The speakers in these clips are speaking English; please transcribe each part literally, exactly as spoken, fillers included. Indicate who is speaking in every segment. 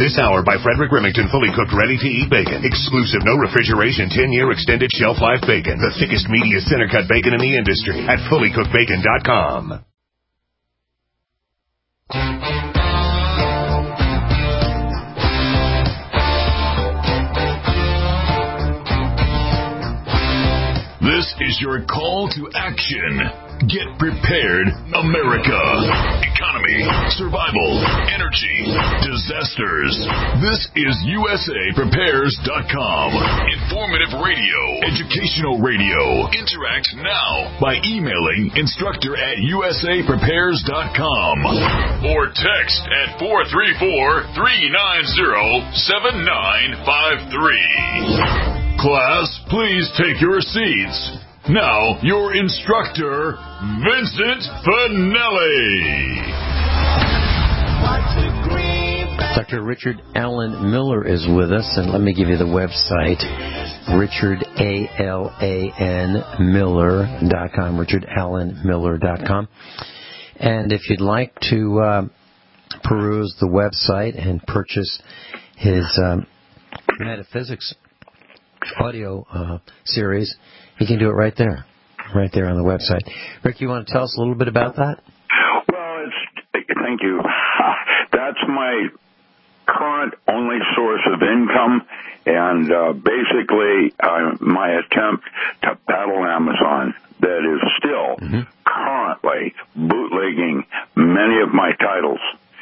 Speaker 1: This hour by Frederick Remington, fully cooked, ready-to-eat bacon. Exclusive, no refrigeration, ten-year extended shelf life bacon. The thickest, meatiest, center-cut bacon in the industry at fully cooked bacon dot com.
Speaker 2: This is your call to action. Get prepared, America. Economy, survival, energy, disasters. This is U S A Prepares dot com. Informative radio, educational radio. Interact now by emailing instructor at U S A Prepares dot com or text at four three four, three nine zero, seven nine five three. Class, please take your seats. Now, your instructor, Vincent Finelli.
Speaker 3: Doctor Richard Alan Miller is with us, and let me give you the website, Richard, A L A N, Miller dot com, richard allen miller dot com. And if you'd like to uh, peruse the website and purchase his um, metaphysics audio uh, series, you can do it right there, right there on the website. Rick, you want to tell us a little bit about that?
Speaker 4: Well, it's thank you. That's my current only source of income, and uh, basically uh, my attempt to battle Amazon that is still mm-hmm. currently bootlegging many of my titles.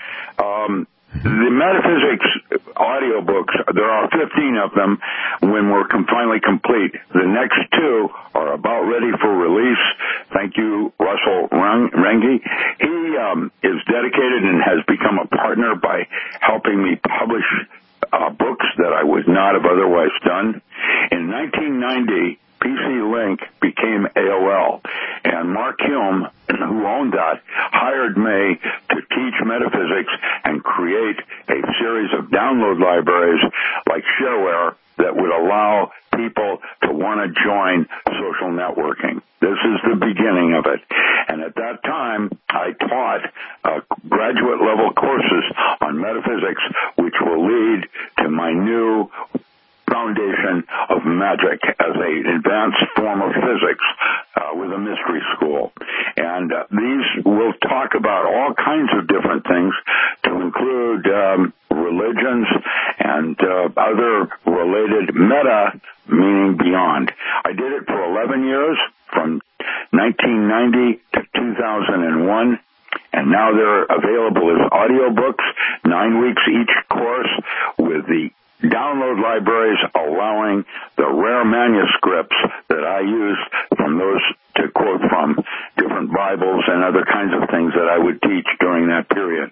Speaker 4: Um, The metaphysics audiobooks, there are fifteen of them when we're com- finally complete. The next two are about ready for release. Thank you, Russell Rengi. He um, is dedicated and has become a partner by helping me publish uh, books that I would not have otherwise done. In nineteen ninety, P C Link became A O L, and Mark Hume, who owned that, hired me to teach metaphysics and create a series of download libraries like shareware that would allow people to want to join social networking. This is the beginning of it. And at that time, I taught uh, graduate-level courses on metaphysics, which will lead to my new foundation of magic as an advanced form of physics uh, with a mystery school. And uh, these will talk about all kinds of different things to include um, religions and uh, other related meta, meaning beyond. I did it for eleven years, from nineteen ninety to two thousand one. And now they're available as audiobooks, nine weeks each course, with the download libraries allowing the rare manuscripts that I used from those to quote from different Bibles and other kinds of things that I would teach during that period.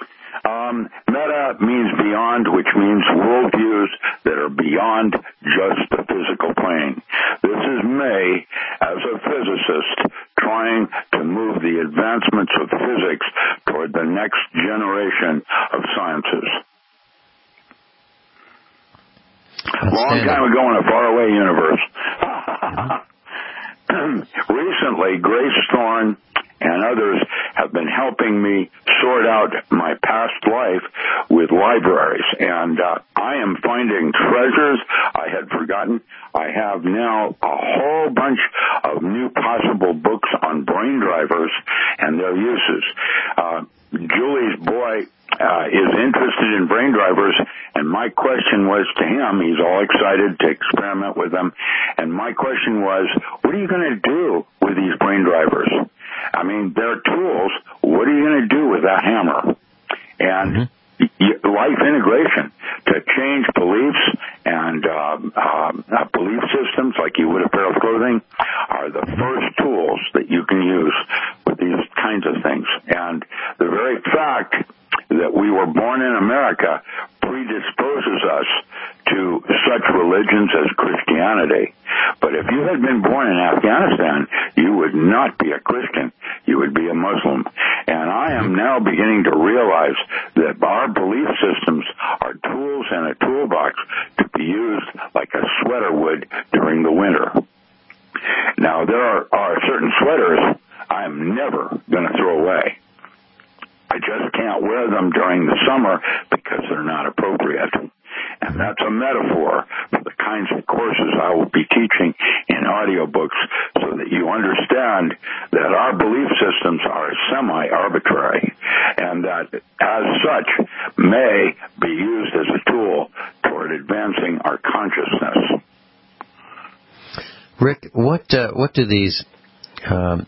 Speaker 4: Um, meta means beyond, which means worldviews that are beyond just the physical plane. This is me, as a physicist, trying to move the advancements of physics toward the next generation of sciences. Long time ago in a faraway universe. Recently, Grace Thorne and others have been helping me sort out my past life with libraries, and uh, I am finding treasures I had forgotten. I have now a whole bunch of new possible books on brain drivers and their uses. Uh, Julie's boy uh, is interested in brain drivers, and my question was to him, he's all excited to experiment with them, and my question was, what are you going to do with these brain drivers? I mean, they're tools. What are you going to do with that hammer? And mm-hmm. life integration to change beliefs and uh, uh, belief systems like you would a pair of clothing are the first tools that you can use with these kinds of things. And the very fact that we were born in America predisposes us to such religions as Christianity. But if you had been born in Afghanistan, you would not be a Christian. You would be a Muslim. And I am now beginning to realize that our belief systems are tools in a toolbox to be used like a sweater would during the winter. Now, there are, are certain sweaters I'm never going to throw away. I just can't wear them during the summer because they're not appropriate. And that's a metaphor for the kinds of courses I will be teaching in audiobooks so that you understand that our belief systems are semi-arbitrary and that, as such, may be used as a tool toward advancing our consciousness.
Speaker 3: Rick, what uh, what do these um,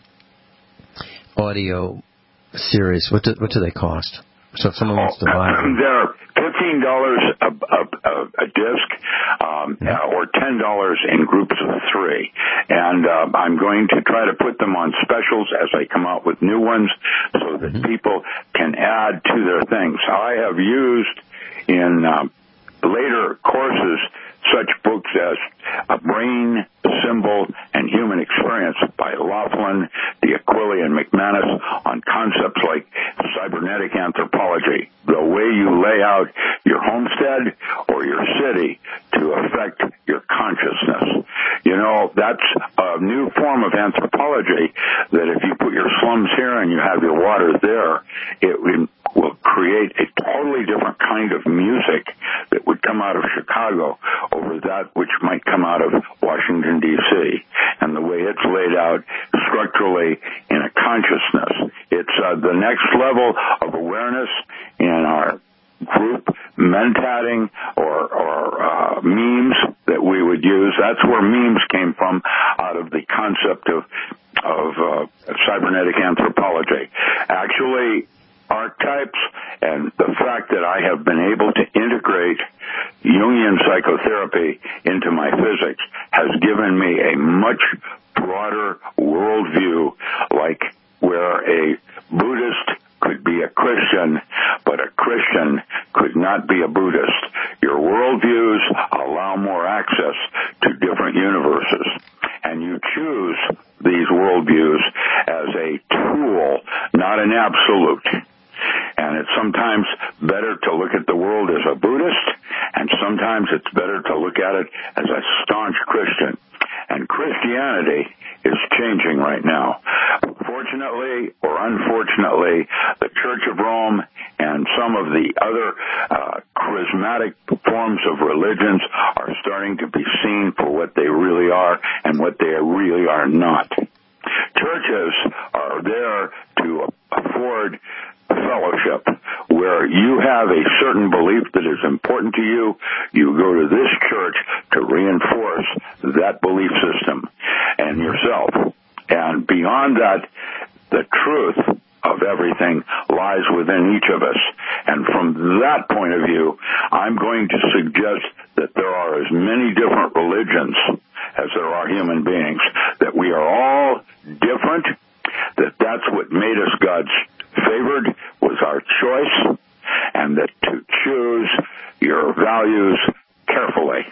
Speaker 3: audio series, what do, what do they cost? So if someone wants to buy them.
Speaker 4: They're fifteen dollars a, a, a disc, um, mm-hmm. or ten dollars in groups of three. And uh, I'm going to try to put them on specials as I come out with new ones so that mm-hmm. people can add to their things. I have used in uh, later courses such books as A Brain, Symbol, and Human Experience by Laughlin, D'Aquila, and McManus on concepts like cybernetic anthropology, the way you lay out your homestead or your city to affect your consciousness. You know, that's a new form of anthropology that if you put your slums here and you have your water there, it will create a totally different kind of music that would come out of Chicago over that which might come out of Washington, D C, and the way it's laid out structurally in a consciousness. It's uh, the next level of awareness in our group mentatting or, or uh, memes that we would use. That's where memes came from, out of the concept of, of uh, cybernetic anthropology. Actually, archetypes and the fact that I have been able to integrate Jungian psychotherapy into my physics has given me a much broader worldview, like where a Buddhist could be a Christian, but a Christian could not be a Buddhist. Your worldviews allow more access to different universes, and you choose these worldviews as a tool, not an absolute. And it's sometimes better to look at the world as a Buddhist, and sometimes it's better to look at it as a staunch Christian. And Christianity is changing right now. Fortunately or unfortunately, the Church of Rome and some of the other uh, charismatic forms of religions are starting to be seen for what they really are and what they really are not. Churches are there to afford fellowship, where you have a certain belief that is important to you. You go to this church to reinforce that belief system and yourself. And beyond that, the truth of everything lies within each of us. And from that point of view, I'm going to suggest that there are as many different religions as there are human beings, that we are all different, that that's what made us God's favored was our choice, and that to choose your values carefully,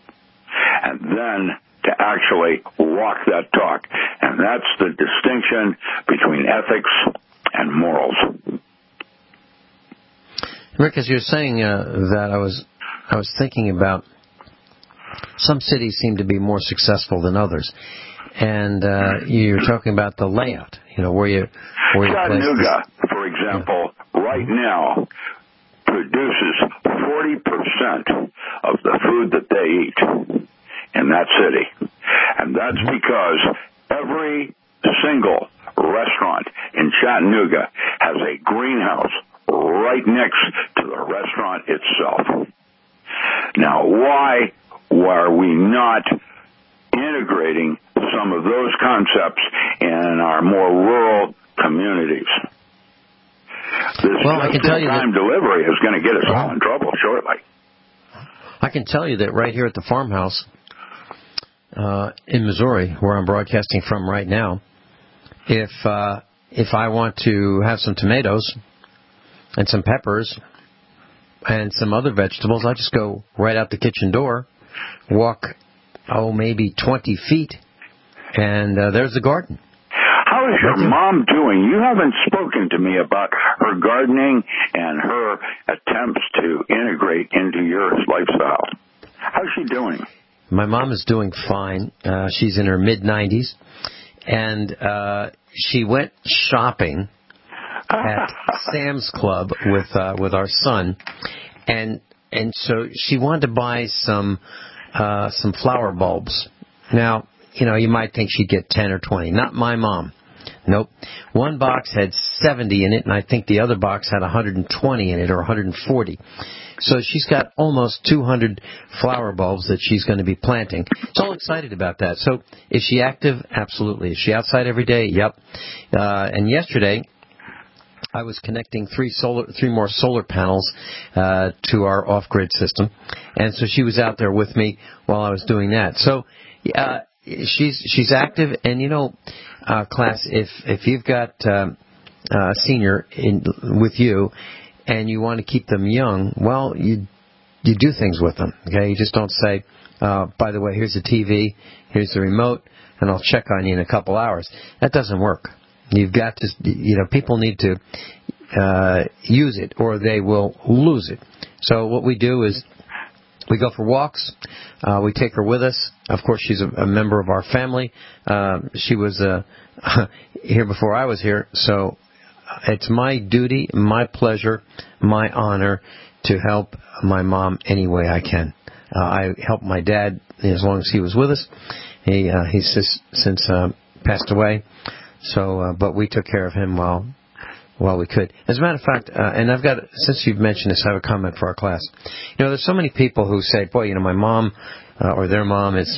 Speaker 4: and then to actually walk that talk. And that's the distinction between ethics and morals.
Speaker 3: Rick, as you're saying uh, that, I was I was thinking about some cities seem to be more successful than others, and uh, you're talking about the layout. You know, where you where you
Speaker 4: Chattanooga, for example, yeah. right now produces forty percent of the food that they eat in that city, and that's because every single restaurant in Chattanooga has a greenhouse right next to the restaurant itself. Now, why are we not integrating some of those concepts in our more rural communities? This
Speaker 3: well, I can tell you
Speaker 4: time
Speaker 3: that
Speaker 4: delivery is going to get us all in trouble shortly.
Speaker 3: I can tell you that right here at the farmhouse uh, in Missouri, where I'm broadcasting from right now, if uh, if I want to have some tomatoes and some peppers and some other vegetables, I just go right out the kitchen door, walk, oh, maybe twenty feet, and uh, there's the garden.
Speaker 4: How is your mom doing? You haven't spoken to me about her gardening and her attempts to integrate into your lifestyle. How's she doing?
Speaker 3: My mom is doing fine. Uh, she's in her mid nineties, and uh, she went shopping at Sam's Club with uh, with our son, and and so she wanted to buy some uh, some flower bulbs. Now, you know, you might think she'd get ten or twenty. Not my mom. Nope. One box had seventy in it, and I think the other box had one hundred twenty in it, or one hundred forty. So she's got almost two hundred flower bulbs that she's going to be planting. So all excited about that. So is she active? Absolutely. Is she outside every day? Yep. Uh, and yesterday, I was connecting three solar, three more solar panels uh, to our off-grid system, and so she was out there with me while I was doing that. So uh, she's she's active, and you know, uh, class, if if you've got um, a senior in with you, and you want to keep them young, well, you you do things with them. Okay, you just don't say, uh, by the way, here's the T V, here's the remote, and I'll check on you in a couple hours. That doesn't work. You've got to, you know, people need to uh, use it or they will lose it. So what we do is we go for walks. Uh, we take her with us. Of course, she's a, a member of our family. Uh, she was uh, here before I was here. So it's my duty, my pleasure, my honor to help my mom any way I can. Uh, I helped my dad as long as he was with us. He uh, he's since, since uh, passed away. So, uh, but we took care of him while while we could. As a matter of fact, uh, and I've got, since you've mentioned this, I have a comment for our class. You know, there's so many people who say, boy, you know, my mom uh, or their mom is,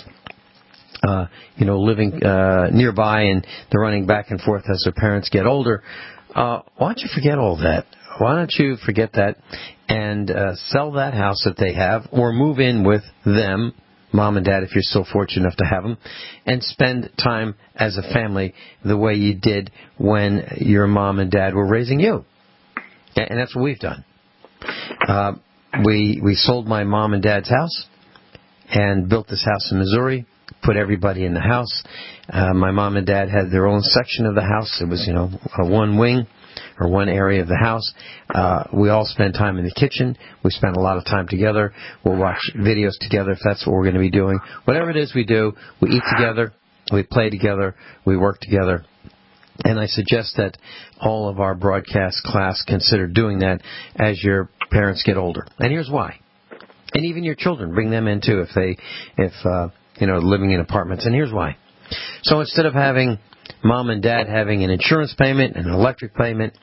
Speaker 3: uh, you know, living uh, nearby and they're running back and forth as their parents get older. Uh, why don't you forget all that? Why don't you forget that and uh, sell that house that they have or move in with them, mom and dad, if you're so fortunate enough to have them, and spend time as a family the way you did when your mom and dad were raising you. And that's what we've done. Uh, we we sold my mom and dad's house and built this house in Missouri, put everybody in the house. Uh, my mom and dad had their own section of the house. It was, you know, a one wing or one area of the house. Uh, we all spend time in the kitchen. We spend a lot of time together. We'll watch videos together if that's what we're going to be doing. Whatever it is we do, we eat together, we play together, we work together. And I suggest that all of our broadcast class consider doing that as your parents get older. And here's why. And even your children, bring them in too if they, if, uh, you know, living in apartments. And here's why. So instead of having mom and dad having an insurance payment, an electric payment,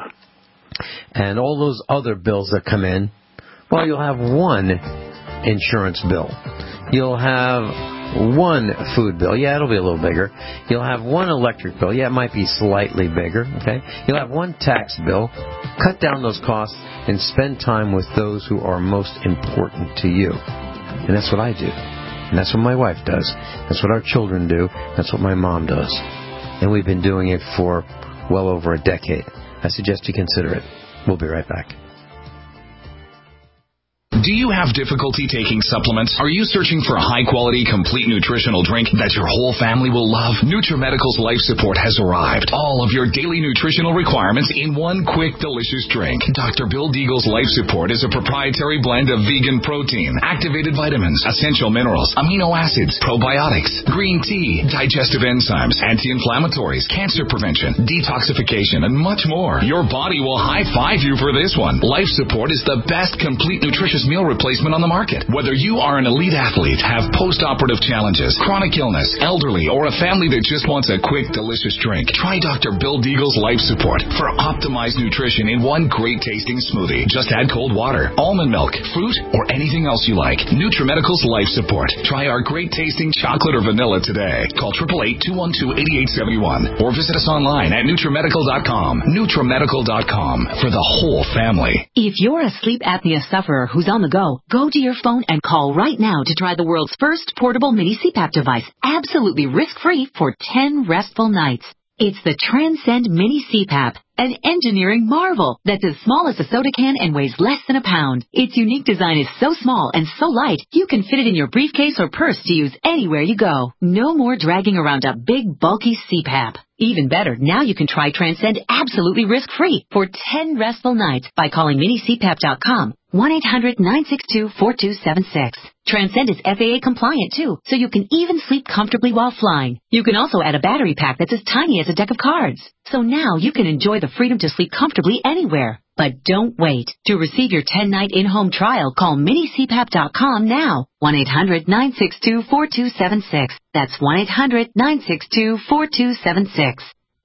Speaker 3: and all those other bills that come in, well, you'll have one insurance bill. You'll have one food bill. Yeah, it'll be a little bigger. You'll have one electric bill. Yeah, it might be slightly bigger. Okay. You'll have one tax bill. Cut down those costs and spend time with those who are most important to you. And that's what I do. And that's what my wife does. That's what our children do. That's what my mom does. And we've been doing it for well over a decade. I suggest you consider it. We'll be right back.
Speaker 2: Do you have difficulty taking supplements? Are you searching for a high-quality, complete nutritional drink that your whole family will love? NutriMedical's Life Support has arrived. All of your daily nutritional requirements in one quick, delicious drink. Doctor Bill Deagle's Life Support is a proprietary blend of vegan protein, activated vitamins, essential minerals, amino acids, probiotics, green tea, digestive enzymes, anti-inflammatories, cancer prevention, detoxification, and much more. Your body will high-five you for this one. Life Support is the best complete nutritious meal replacement on the market. Whether you are an elite athlete, have post-operative challenges, chronic illness, elderly, or a family that just wants a quick, delicious drink, try Doctor Bill Deagle's Life Support for optimized nutrition in one great-tasting smoothie. Just add cold water, almond milk, fruit, or anything else you like. NutriMedical's Life Support. Try our great-tasting chocolate or vanilla today. Call eight eight eight, two one two, eight eight seven one or visit us online at NutriMedical dot com. NutriMedical dot com for the whole family.
Speaker 5: If you're a sleep apnea sufferer who's on the go, go to your phone and call right now to try the world's first portable mini C PAP device, absolutely risk-free for ten restful nights. It's the Transcend Mini C PAP, an engineering marvel that's as small as a soda can and weighs less than a pound. Its unique design is so small and so light, you can fit it in your briefcase or purse to use anywhere you go. No more dragging around a big, bulky C PAP. Even better, now you can try Transcend absolutely risk-free for ten restful nights by calling mini c pap dot com, one eight hundred, nine six two, four two seven six. Transcend is F A A compliant, too, so you can even sleep comfortably while flying. You can also add a battery pack that's as tiny as a deck of cards. So now you can enjoy the freedom to sleep comfortably anywhere. But don't wait. To receive your ten-night in-home trial, call mini C PAP dot com now. one eight hundred nine six two four two seven six. That's one eight hundred nine six two four two seven six.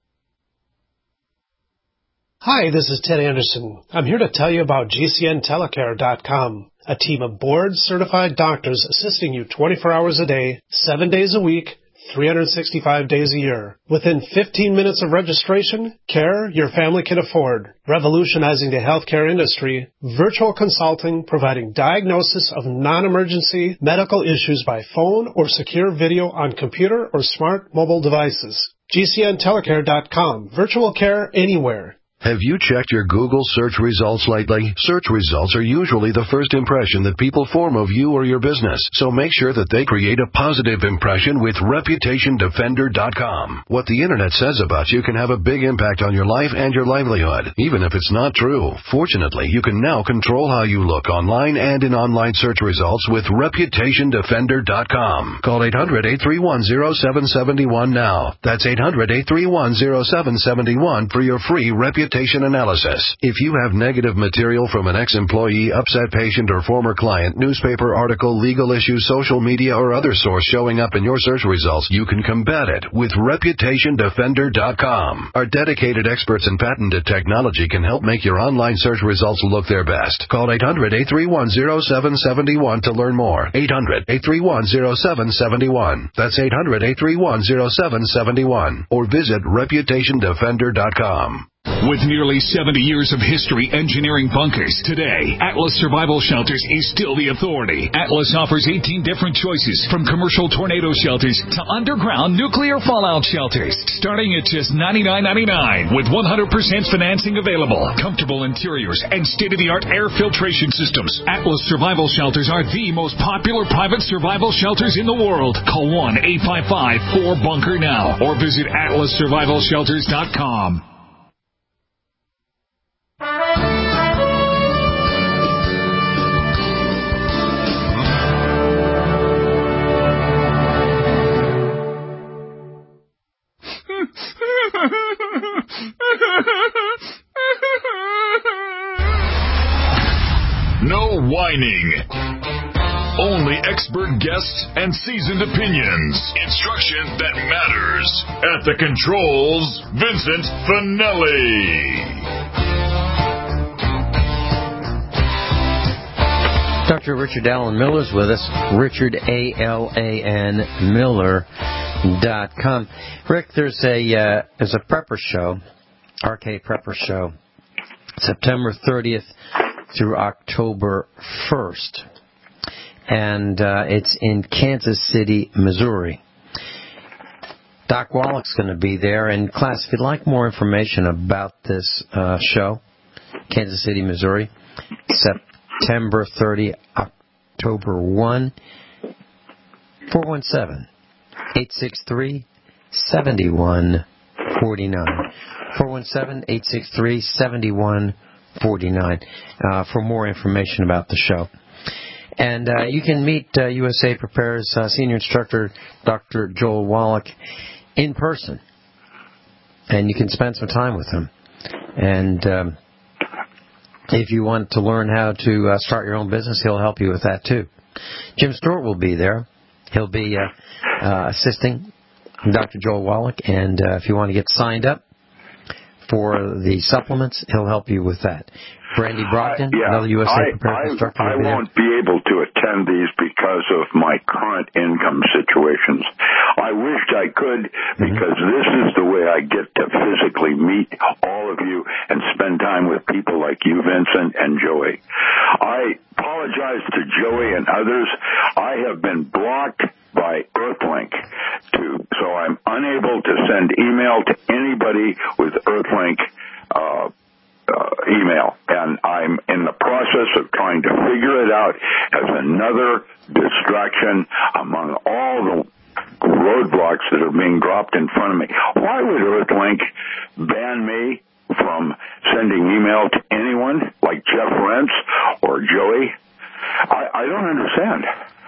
Speaker 6: Hi, this is Ted Anderson. I'm here to tell you about G C N telecare dot com, a team of board-certified doctors assisting you twenty-four hours a day, seven days a week, three hundred sixty-five days a year. Within fifteen minutes of registration, care your family can afford. Revolutionizing the healthcare industry, virtual consulting providing diagnosis of non-emergency medical issues by phone or secure video on computer or smart mobile devices. G C N telecare dot com. Virtual care anywhere.
Speaker 7: Have you checked your Google search results lately? Search results are usually the first impression that people form of you or your business, so make sure that they create a positive impression with reputation defender dot com. What the internet says about you can have a big impact on your life and your livelihood, even if it's not true. Fortunately, you can now control how you look online and in online search results with reputation defender dot com. Call eight hundred eight three one zero seven seven one now. That's eight hundred eight three one zero seven seven one for your free reputation analysis. If you have negative material from an ex-employee, upset patient, or former client, newspaper article, legal issue, social media, or other source showing up in your search results, you can combat it with reputation defender dot com. Our dedicated experts in patented technology can help make your online search results look their best. Call eight hundred eight three one zero seven seven one to learn more. eight hundred eight three one zero seven seven one. That's eight hundred eight three one zero seven seven one. Or visit reputation defender dot com.
Speaker 2: With nearly seventy years of history engineering bunkers, today, Atlas Survival Shelters is still the authority. Atlas offers eighteen different choices, from commercial tornado shelters to underground nuclear fallout shelters, starting at just ninety-nine ninety-nine with one hundred percent financing available, comfortable interiors, and state-of-the-art air filtration systems. Atlas Survival Shelters are the most popular private survival shelters in the world. Call one eight five five four bunker now or visit atlas survival shelters dot com. No whining. Only expert guests and seasoned opinions. Instruction that matters. At the controls, Vincent Finelli.
Speaker 3: Doctor Richard Allen Miller's with us. Richard, A L A N Miller dot com. Rick, there's a uh, there's a prepper show, R K Prepper Show, September thirtieth through October first. And uh, it's in Kansas City, Missouri. Doc Wallach's going to be there. And class, if you'd like more information about this uh, show, Kansas City, Missouri, September thirtieth, October first, four one seven, eight six three, seven one four nine. four one seven, eight six three, seven one four nine uh, for more information about the show. And uh, you can meet uh, U S A Prepare's uh, senior instructor, Doctor Joel Wallach, in person. And you can spend some time with him. And um, if you want to learn how to uh, start your own business, he'll help you with that too. Jim Stewart will be there. He'll be uh, uh, assisting Doctor Joel Wallach. And uh, if you want to get signed up for the supplements, he'll help you with that. Brandy Brockton,
Speaker 4: uh, yeah,
Speaker 3: another U S A
Speaker 4: I,
Speaker 3: Prepare
Speaker 4: I,
Speaker 3: instructor.
Speaker 4: I won't be able to attend these because of my current income situations. I wished I could, because mm-hmm. this is the way I get to physically meet all of you and spend time with people like you, Vincent and Joey. I apologize to Joey and others. I have been blocked by Earthlink, to, so I'm unable to send email to anybody with Earthlink uh, uh, email, and I'm in the process of trying to figure it out as another distraction among all the roadblocks that are being dropped in front of me. Why would Earthlink ban me from sending email to anyone like Jeff Rentz or Joey? I, I don't understand.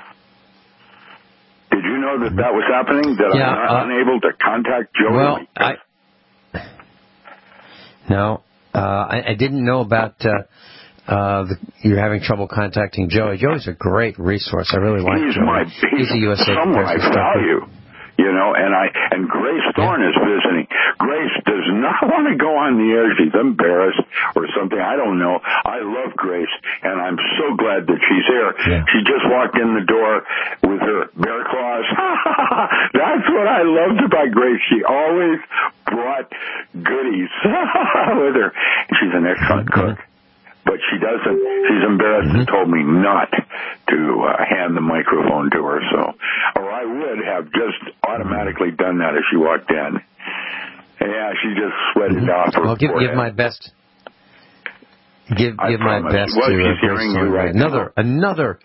Speaker 4: Did you know that that was happening, that
Speaker 3: yeah,
Speaker 4: I'm not
Speaker 3: uh,
Speaker 4: unable to contact Joey?
Speaker 3: Well, I, no, uh, I, I didn't know about uh, uh, the, you're having trouble contacting Joey. Joey's a great resource. I really like
Speaker 4: he's
Speaker 3: Joey.
Speaker 4: My, he's,
Speaker 3: he's a U S A
Speaker 4: someone I value. You know, and I and Grace Thorne
Speaker 3: yeah.
Speaker 4: is visiting. Grace does not want to go on the air. She's embarrassed or something. I don't know. I love Grace, and I'm so glad that she's here.
Speaker 3: Yeah.
Speaker 4: She just walked in the door with her bear claws. That's what I loved about Grace. She always brought goodies with her. She's an excellent cook. But she doesn't, she's embarrassed mm-hmm. and told me not to uh, hand the microphone to her, so, or I would have just automatically done that as she walked in. Yeah, she just sweated mm-hmm. off her
Speaker 3: Well, give,
Speaker 4: forehead.
Speaker 3: give my best, give,
Speaker 4: I
Speaker 3: give my
Speaker 4: promise.
Speaker 3: best
Speaker 4: well,
Speaker 3: to
Speaker 4: she's hearing you right
Speaker 3: another,
Speaker 4: now.
Speaker 3: another,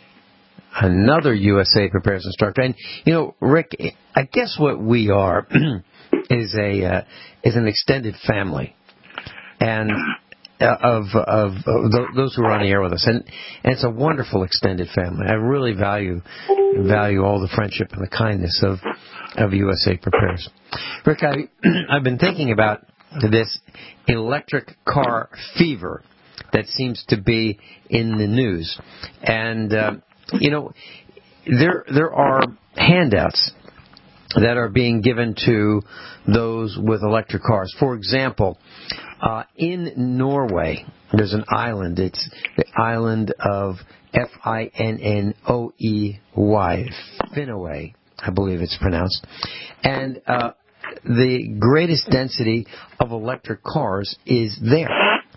Speaker 3: another U S A prepares instructor. And, you know, Rick, I guess what we are is a, uh, is an extended family. And, Of, of of those who are on the air with us, and, and it's a wonderful extended family. I really value value all the friendship and the kindness of of U S A Prepares. Rick, I I've been thinking about this electric car fever that seems to be in the news, and uh, you know there there are handouts that are being given to those with electric cars. For example, uh, in Norway, there's an island. It's the island of F I N N O E Y, Finnøy, I believe it's pronounced. And uh, the greatest density of electric cars is there.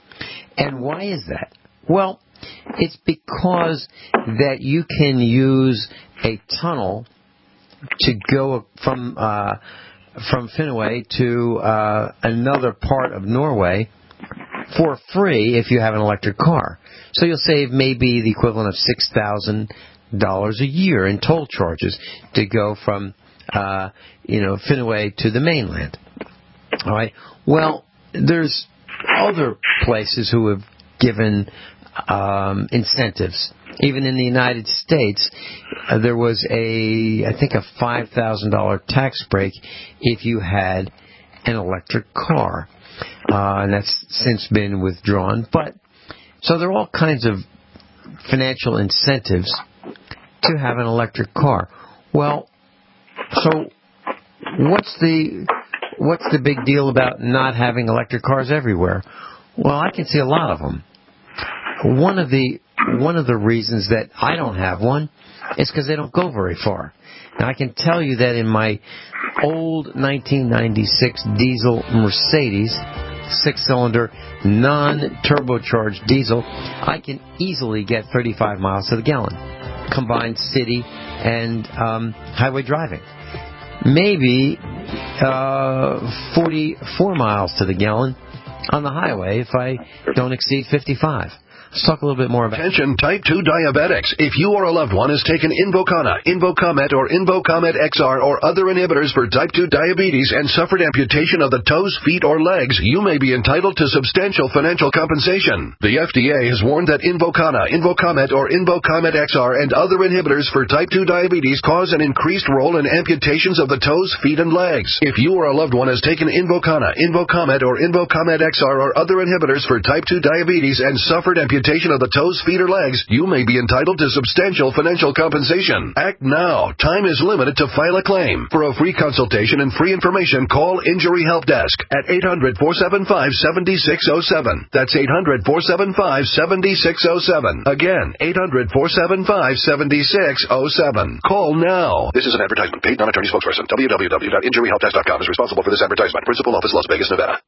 Speaker 3: And why is that? Well, it's because that you can use a tunnel to go from uh, from Finnøy to uh, another part of Norway for free if you have an electric car. So you'll save maybe the equivalent of six thousand dollars a year in toll charges to go from uh, you know Finnøy to the mainland. All right. Well, there's other places who have given um, incentives. Even in the United States, uh, there was a, I think, a five thousand dollars tax break if you had an electric car. Uh, and that's since been withdrawn. But, so there are all kinds of financial incentives to have an electric car. Well, so what's the, what's the big deal about not having electric cars everywhere? Well, I can see a lot of them. One of the One of the reasons that I don't have one is because they don't go very far. Now, I can tell you that in my old nineteen ninety-six diesel Mercedes, six-cylinder, non-turbocharged diesel, I can easily get thirty-five miles to the gallon, combined city and um, highway driving. Maybe uh, forty-four miles to the gallon on the highway if I don't exceed fifty-five. Let's talk a little bit more about...
Speaker 7: Attention type two diabetics. If you or a loved one has taken Invokana, Invokamet, or Invokamet X R or other inhibitors for type two diabetes and suffered amputation of the toes, feet, or legs, you may be entitled to substantial financial compensation. The F D A has warned that Invokana, Invokamet, or Invokamet X R and other inhibitors for type two diabetes cause an increased role in amputations of the toes, feet, and legs. If you or a loved one has taken Invokana, Invokamet, or Invokamet X R or other inhibitors for type two diabetes and suffered amputation of the toes, feet, or legs, you may be entitled to substantial financial compensation. Act now. Time is limited to file a claim. For a free consultation and free information, call Injury Help Desk at eight hundred, four seven five, seven six zero seven. That's eight hundred, four seven five, seven six zero seven. Again, eight hundred, four seven five, seven six zero seven. Call now. This is an advertisement. Paid non-attorney spokesperson. w w w dot injury help desk dot com is responsible for this advertisement. Principal office, Las Vegas, Nevada.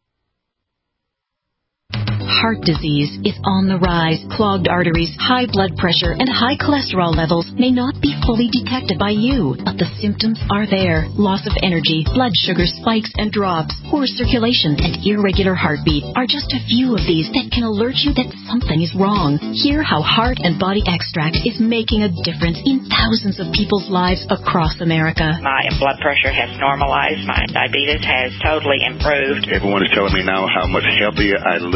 Speaker 5: Heart disease is on the rise. Clogged arteries, high blood pressure, and high cholesterol levels may not be fully detected by you, but the symptoms are there. Loss of energy, blood sugar spikes and drops, poor circulation, and irregular heartbeat are just a few of these that can alert you that something is wrong. Hear how Heart and Body Extract is making a difference in thousands of people's lives across America.
Speaker 8: My blood pressure has normalized. My diabetes has totally improved.
Speaker 9: Everyone is telling me now how much healthier I look, and I'm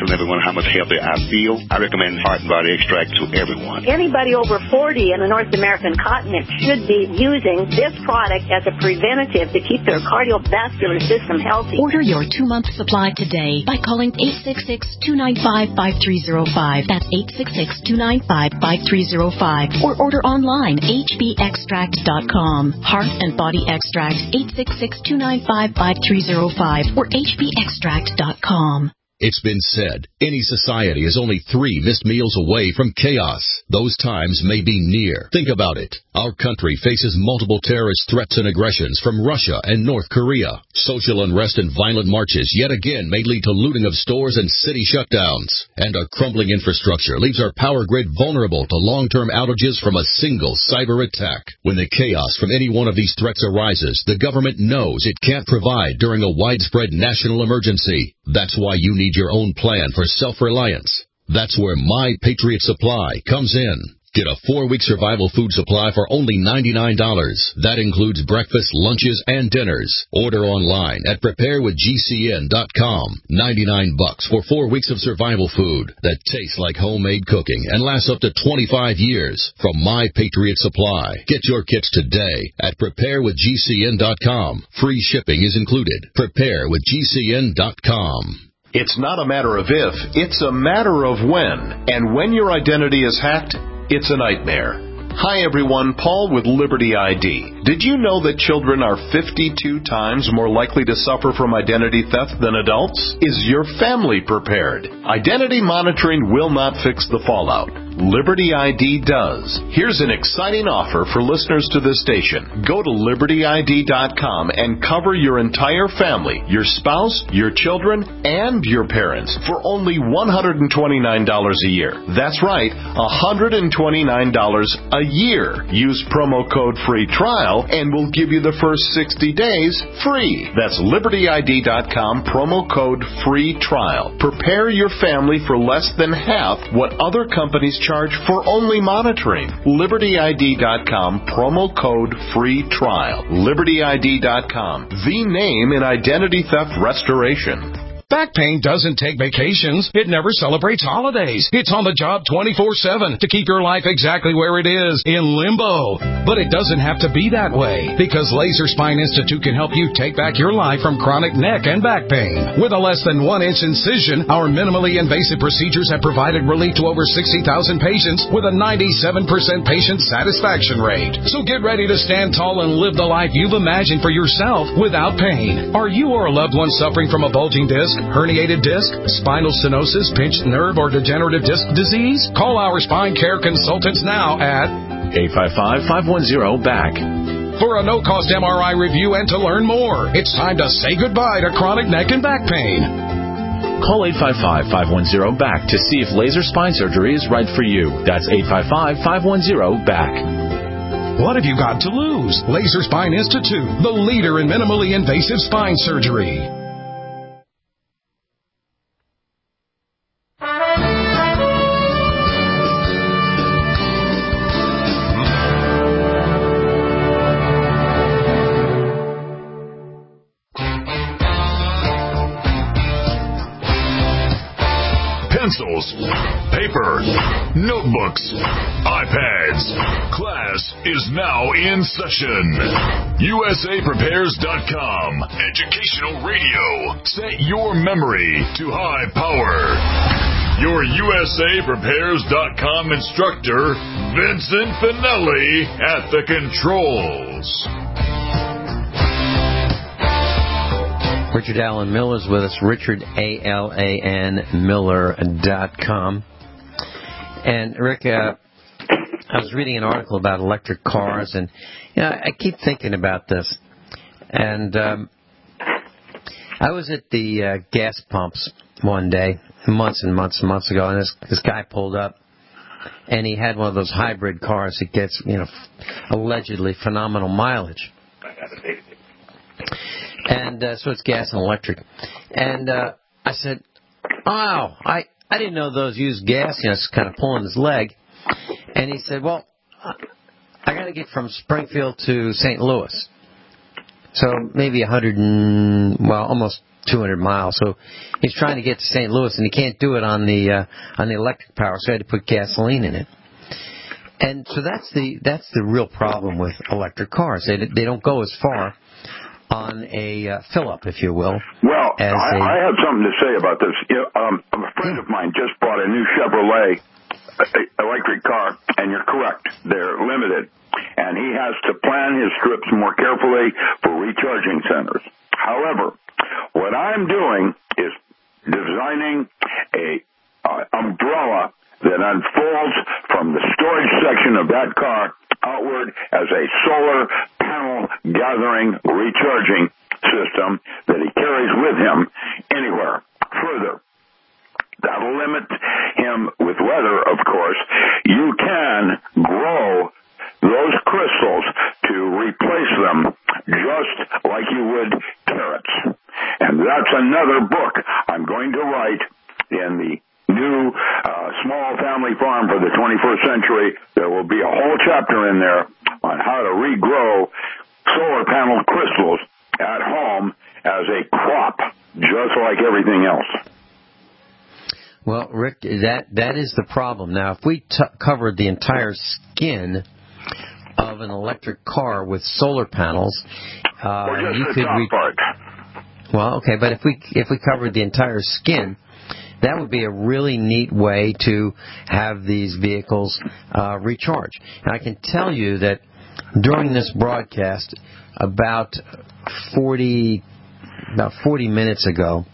Speaker 8: to let everyone know how much healthier I feel. I recommend Heart and Body Extract to everyone.
Speaker 9: Anybody over forty in the North American continent should be using this product as a preventative to keep their cardiovascular system healthy.
Speaker 5: Order your two-month supply today by calling eight six six, two nine five, five three zero five. That's eight six six, two nine five, five three zero five. Or order online, h b extract dot com. Heart and Body Extract, eight six six, two nine five, five three zero five or h b extract dot com.
Speaker 10: It's been said, any society is only three missed meals away from chaos. Those times may be near. Think about it. Our country faces multiple terrorist threats and aggressions from Russia and North Korea. Social unrest and violent marches yet again may lead to looting of stores and city shutdowns. And a crumbling infrastructure leaves our power grid vulnerable to long-term outages from a single cyber attack. When the chaos from any one of these threats arises, the government knows it can't provide during a widespread national emergency. That's why you need your own plan for self-reliance. That's where My Patriot Supply comes in. Get a four-week survival food supply for only ninety-nine dollars. That includes breakfast, lunches, and dinners. Order online at prepare with G C N dot com. ninety-nine bucks for four weeks of survival food that tastes like homemade cooking and lasts up to twenty-five years from My Patriot Supply. Get your kits today at prepare with G C N dot com. Free shipping is included. prepare with G C N dot com.
Speaker 11: It's not a matter of if, it's a matter of when. And when your identity is hacked, it's a nightmare. Hi everyone, Paul with Liberty I D. Did you know that children are fifty-two times more likely to suffer from identity theft than adults? Is your family prepared? Identity monitoring will not fix the fallout. Liberty I D does. Here's an exciting offer for listeners to this station. Go to liberty I D dot com and cover your entire family, your spouse, your children, and your parents for only one hundred twenty-nine dollars a year. That's right, one hundred twenty-nine dollars a year. Use promo code free trial and we'll give you the first sixty days free. That's liberty I D dot com, promo code free trial. Prepare your family for less than half what other companies charge for only monitoring. liberty I D dot com, promo code free trial. liberty I D dot com, the name in identity theft restoration.
Speaker 12: Back pain doesn't take vacations. It never celebrates holidays. It's on the job twenty-four seven to keep your life exactly where it is, in limbo. But it doesn't have to be that way, because Laser Spine Institute can help you take back your life from chronic neck and back pain. With a less than one inch incision, our minimally invasive procedures have provided relief to over sixty thousand patients with a ninety-seven percent patient satisfaction rate. So get ready to stand tall and live the life you've imagined for yourself without pain. Are you or a loved one suffering from a bulging disc, herniated disc, spinal stenosis, pinched nerve, or degenerative disc disease? Call our spine care consultants now at
Speaker 13: eight five five, five one zero, B A C.
Speaker 12: For a no-cost M R I review and to learn more. It's time to say goodbye to chronic neck and back pain.
Speaker 13: Call eight five five, five one zero, B A C to see if laser spine surgery is right for you. That's eight five five, five one zero, B A C.
Speaker 12: What have you got to lose? Laser Spine Institute, the leader in minimally invasive spine surgery.
Speaker 2: Pencils, paper, notebooks, iPads. Class is now in session. U S A Prepares dot com. Educational radio. Set your memory to high power. Your U S A Prepares dot com instructor, Vincent Finelli, at the controls.
Speaker 3: Richard Allen Miller's with us, Richard, A L A N Miller dot com. And, Rick, uh, I was reading an article about electric cars, and you know, I keep thinking about this. And um, I was at the uh, gas pumps one day, months and months and months ago, and this, this guy pulled up, and he had one of those hybrid cars that gets, you know, allegedly phenomenal mileage. And uh, so it's gas and electric. And uh, I said, wow, I, I didn't know those used gas. You know, just kind of pulling his leg. And he said, well, I got to get from Springfield to Saint Louis. So maybe a hundred and, well, almost two hundred miles. So he's trying to get to Saint Louis, and he can't do it on the uh, on the electric power, so he had to put gasoline in it. And so that's the that's the real problem with electric cars. They they don't go as far on a uh, fill-up, if you will.
Speaker 4: Well,
Speaker 3: as
Speaker 4: I,
Speaker 3: a,
Speaker 4: I have something to say about this. You know, um, a friend of mine just bought a new Chevrolet electric car, and you're correct. They're limited. And he has to plan his trips more carefully for recharging centers. However, what I'm doing is designing a uh, umbrella that unfolds from the storage section of that car outward as a solar panel gathering recharging system that he carries with him anywhere. Further, that'll limit him with weather, of course. You can grow those crystals to replace them just like you would carrots. And that's another book I'm going to write in the new uh, small family farm for the twenty-first century. There will be a whole chapter in there on how to regrow solar panel crystals at home as a crop, just like everything else.
Speaker 3: Well, Rick, that that is the problem. Now, if we t- covered the entire skin of an electric car with solar panels, uh,
Speaker 4: or just
Speaker 3: you
Speaker 4: the
Speaker 3: could
Speaker 4: top
Speaker 3: re-
Speaker 4: part.
Speaker 3: Well, okay, but if we if we covered the entire skin, that would be a really neat way to have these vehicles uh, recharge. And I can tell you that during this broadcast, about forty about forty minutes ago,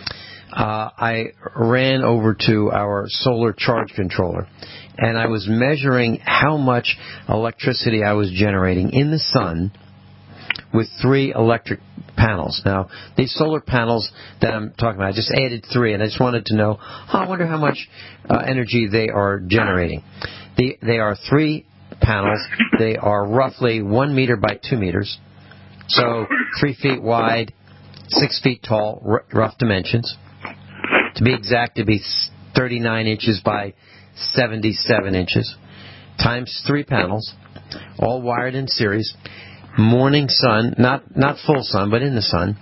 Speaker 3: uh, I ran over to our solar charge controller, and I was measuring how much electricity I was generating in the sun with three electric panels. Now, these solar panels that I'm talking about, I just added three, and I just wanted to know, oh, I wonder how much uh, energy they are generating. The, they are three panels. They are roughly one meter by two meters, so three feet wide, six feet tall, r- rough dimensions. To be exact, it'd be thirty-nine inches by seventy-seven inches, times three panels, all wired in series. Morning sun, not not full sun, but in the sun,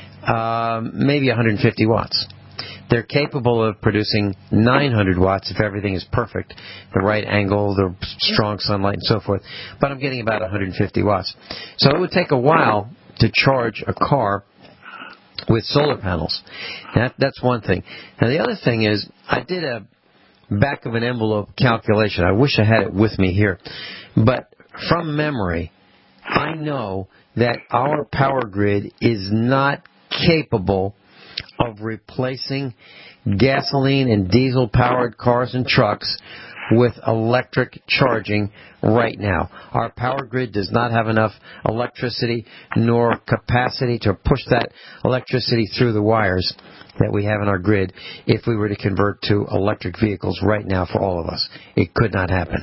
Speaker 3: um, maybe one hundred fifty watts. They're capable of producing nine hundred watts if everything is perfect, the right angle, the strong sunlight, and so forth. But I'm getting about one hundred fifty watts. So it would take a while to charge a car with solar panels. That, that's one thing. Now the other thing is, I did a back of an envelope calculation. I wish I had it with me here. But from memory, I know that our power grid is not capable of replacing gasoline and diesel-powered cars and trucks with electric charging right now. Our power grid does not have enough electricity nor capacity to push that electricity through the wires that we have in our grid if we were to convert to electric vehicles right now for all of us. It could not happen.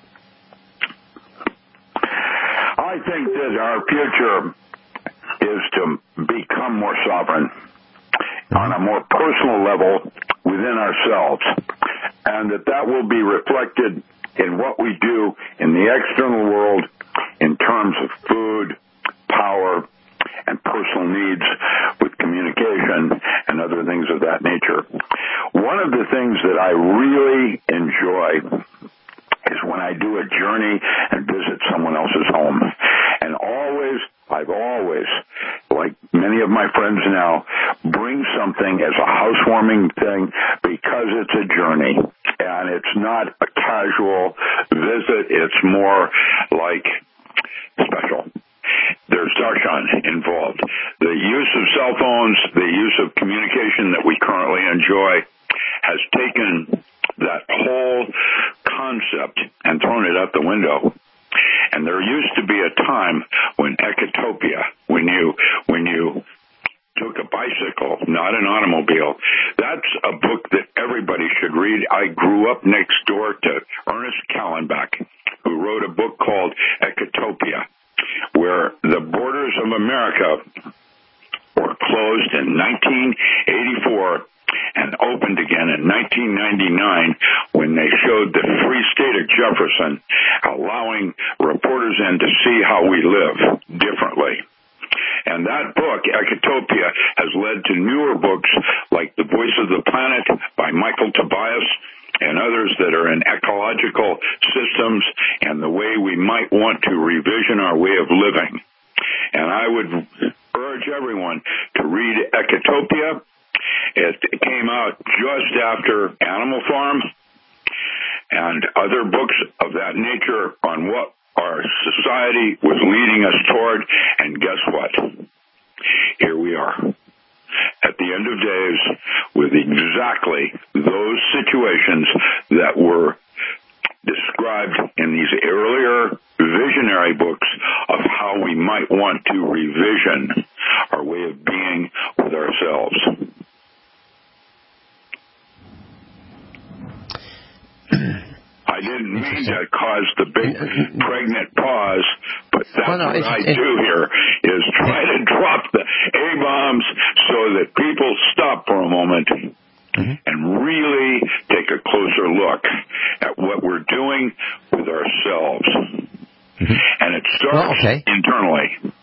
Speaker 4: I think that our future is to become more sovereign on a more personal level within ourselves, and that that will be reflected in what we do in the external world in terms of food, power, and personal needs with communication and other things of that nature. One of the things that I really enjoy is when I do a journey and visit someone else's home. And always, I've always, like many of my friends now, bring something as a housewarming thing because it's a journey. And it's not a casual visit. It's more like special. There's darshan involved. The use of cell phones, the use of communication that we currently enjoy has taken that whole concept and thrown it out the window. And there used to be a time when Ecotopia, when you when you took a bicycle, not an automobile, that's a book that everybody should read. I grew up next door to Ernest Callenbach, who wrote a book called Ecotopia, where the borders of America were closed in nineteen eighty-four and opened again in nineteen ninety-nine when they showed the free state of Jefferson, allowing reporters in to see how we live differently. And that book, Ecotopia, has led to newer books like The Voice of the Planet by Michael Tobias and others that are in ecological systems and the way we might want to revision our way of living. And I would urge everyone to read Ecotopia. It came out just after Animal Farm and other books of that nature on what our society was leading us toward. And guess what? Here we are at the end of days with exactly those situations that were described in these earlier visionary books of how we might want to revision our way of being with ourselves. I didn't mean to cause the big pregnant pause, but that's
Speaker 3: well, no,
Speaker 4: what I do here, is try to drop the A-bombs so that people stop for a moment mm-hmm. and really take a closer look at what we're doing with ourselves. Mm-hmm. And it starts well, okay. internally.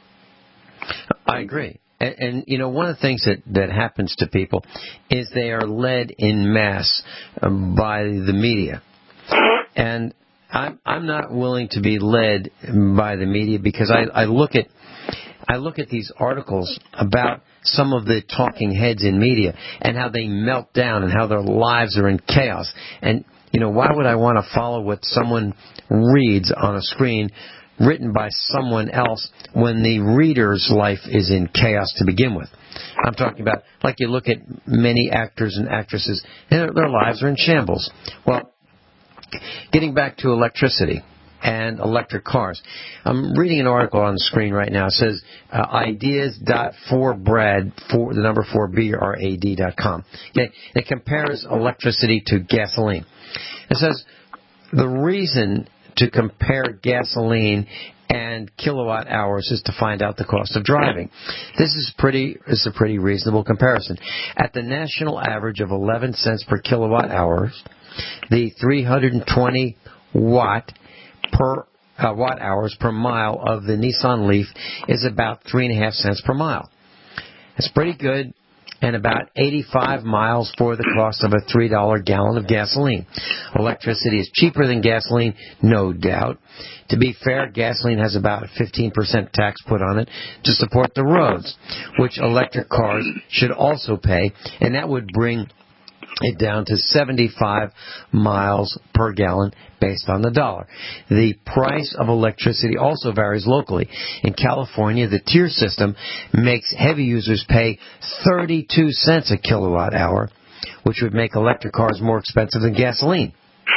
Speaker 3: I agree. And, and, you know, one of the things that, that happens to people is they are led in mass um, by the media. And I'm, I'm not willing to be led by the media because I, I look at I look at these articles about some of the talking heads in media and how they melt down and how their lives are in chaos. And, you know, why would I want to follow what someone reads on a screen written by someone else when the reader's life is in chaos to begin with? I'm talking about, like you look at many actors and actresses, and their, their lives are in shambles. Well, getting back to electricity and electric cars. I'm reading an article on the screen right now. It says uh, ideas dot four brad, for, the number four, B R A D dot com. Okay. It compares electricity to gasoline. It says the reason to compare gasoline and kilowatt hours is to find out the cost of driving. This is pretty is a pretty reasonable comparison. At the national average of eleven cents per kilowatt hours, the three hundred twenty watt per uh, watt hours per mile of the Nissan Leaf is about three and a half cents per mile. It's pretty good, and about eighty-five miles for the cost of a three dollar gallon of gasoline. Electricity is cheaper than gasoline, no doubt. To be fair, gasoline has about a fifteen percent tax put on it to support the roads, which electric cars should also pay, and that would bring it down to seventy-five miles per gallon based on the dollar. The price of electricity also varies locally. In California, the tier system makes heavy users pay thirty-two cents a kilowatt hour, which would make electric cars more expensive than gasoline.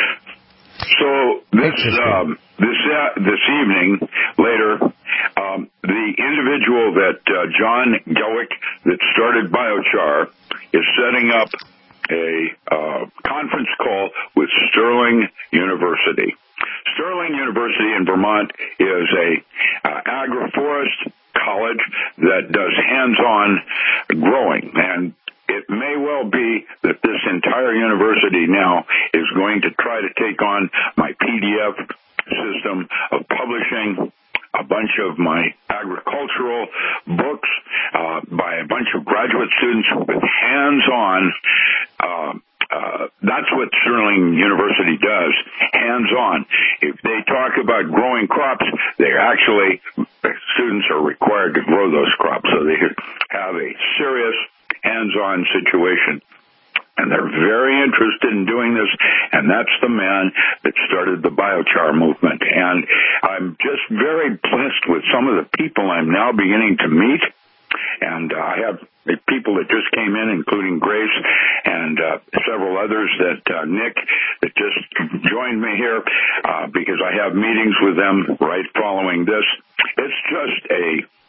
Speaker 4: So this um, this uh, this evening, later, um, the individual that uh, John Gelwick that started Biochar is setting up a uh, conference call with Sterling University. Sterling University in Vermont is a uh, agroforest college that does hands-on growing, and it may well be that this entire university now is going to try to take on my P D F system of publishing a bunch of my agricultural books uh, by a bunch of graduate students with hands-on. Uh, uh, that's what Sterling University does, hands-on. If they talk about growing crops, they actually, students are required to grow those crops, so they have a serious hands-on situation. And they're very interested in doing this, and that's the man that started the biochar movement. And I'm just very blessed with some of the people I'm now beginning to meet. And uh, I have people that just came in, including Grace and uh, several others that, uh, Nick, that just joined me here uh, because I have meetings with them right following this. It's just a...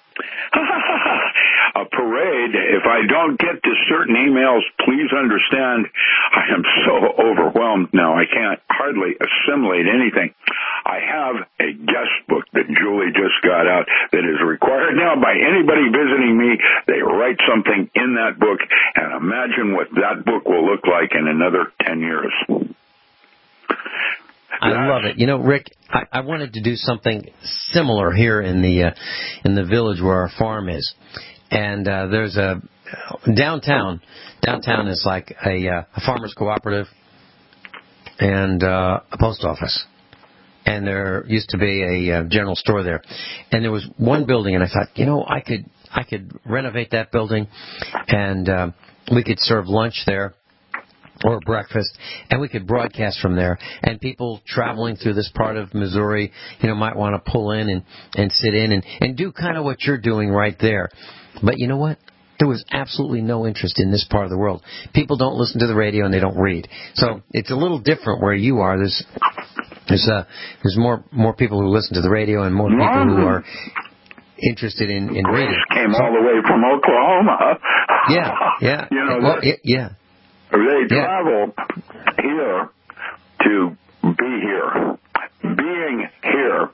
Speaker 4: a parade. If I don't get to certain emails, please understand I am so overwhelmed now. I can't hardly assimilate anything. I have a guest book that Julie just got out that is required now by anybody visiting me. They write something in that book, and imagine what that book will look like in another ten years.
Speaker 3: I love it. You know, Rick, I, I wanted to do something similar here in the uh, in the village where our farm is, and uh, there's a downtown. Downtown is like a, uh, a farmers cooperative and uh, a post office, and there used to be a uh, general store there, and there was one building, and I thought, you know, I could I could renovate that building, and uh, we could serve lunch there. Or breakfast, and we could broadcast from there. And people traveling through this part of Missouri, you know, might want to pull in and, and sit in and, and do kind of what you're doing right there. But you know what? There was absolutely no interest in this part of the world. People don't listen to the radio and they don't read. So it's a little different where you are. There's there's uh, there's more more people who listen to the radio and more people who are interested in, in reading.
Speaker 4: Came
Speaker 3: so,
Speaker 4: all the way from Oklahoma.
Speaker 3: Yeah, yeah.
Speaker 4: You know,
Speaker 3: well, it, yeah.
Speaker 4: They
Speaker 3: yeah.
Speaker 4: travel here to be here. Being here.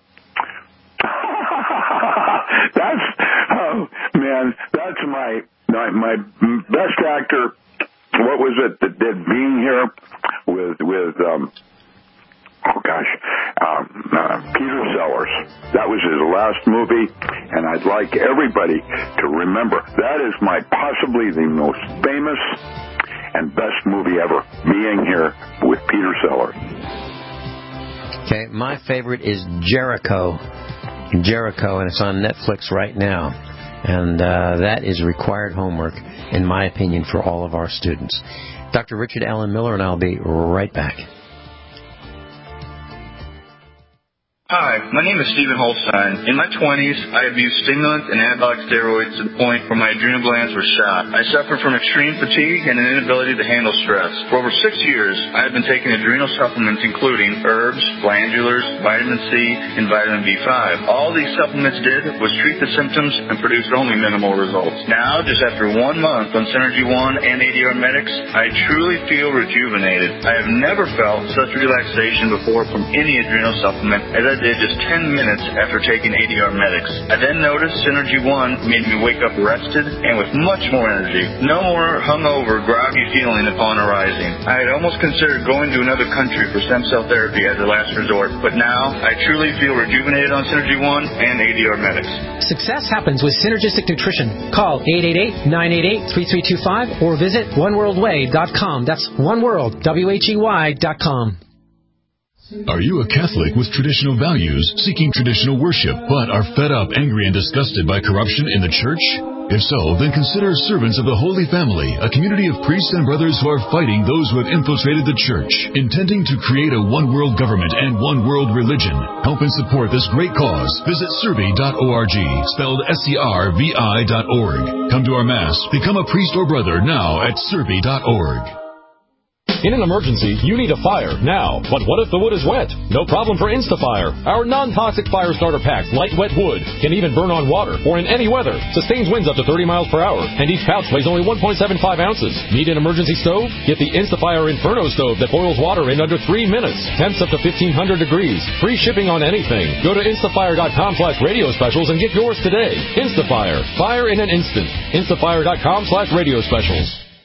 Speaker 4: That's, oh, man, that's my, my my best actor. What was it that did Being Here with, with um, oh gosh, um, uh, Peter Sellers. That was his last movie, and I'd like everybody to remember that is my possibly the most famous and best movie ever, Being Here with Peter Sellers.
Speaker 3: Okay, my favorite is Jericho. Jericho, and it's on Netflix right now. And uh, that is required homework, in my opinion, for all of our students. Doctor Richard Allen Miller, and I'll be right back.
Speaker 14: Hi, my name is Stephen Holstein. In my twenties, I abused stimulants and anabolic steroids to the point where my adrenal glands were shot. I suffered from extreme fatigue and an inability to handle stress. For over six years, I have been taking adrenal supplements including herbs, glandulars, vitamin C, and vitamin B five. All these supplements did was treat the symptoms and produced only minimal results. Now, just after one month on Synergy One and A D R Medics, I truly feel rejuvenated. I have never felt such relaxation before from any adrenal supplement as I did just ten minutes after taking A D R Medics. I then noticed Synergy One made me wake up rested and with much more energy. No more hungover, groggy feeling upon arising. I had almost considered going to another country for stem cell therapy as a last resort, but now I truly feel rejuvenated on Synergy One and A D R Medics.
Speaker 15: Success happens with Synergistic Nutrition. Call eight eight eight, nine eight eight, three three two five or visit one world way dot com. That's oneworld, W H E Y dot com.
Speaker 2: Are you a Catholic with traditional values, seeking traditional worship, but are fed up, angry, and disgusted by corruption in the church? If so, then consider Servants of the Holy Family, a community of priests and brothers who are fighting those who have infiltrated the church, intending to create a one-world government and one-world religion. Help and support this great cause. Visit servi dot org, spelled S E R V I dot org. Come to our Mass. Become a priest or brother now at servi dot org.
Speaker 16: In an emergency, you need a fire now. But what if the wood is wet? No problem for Instafire. Our non-toxic fire starter packs, light wet wood, can even burn on water or in any weather. Sustains winds up to thirty miles per hour, and each pouch weighs only one point seven five ounces. Need an emergency stove? Get the Instafire Inferno stove that boils water in under three minutes. Temps up to fifteen hundred degrees. Free shipping on anything. Go to instafire dot com slash radio specials and get yours today. Instafire. Fire in an instant. instafire dot com slash radio specials.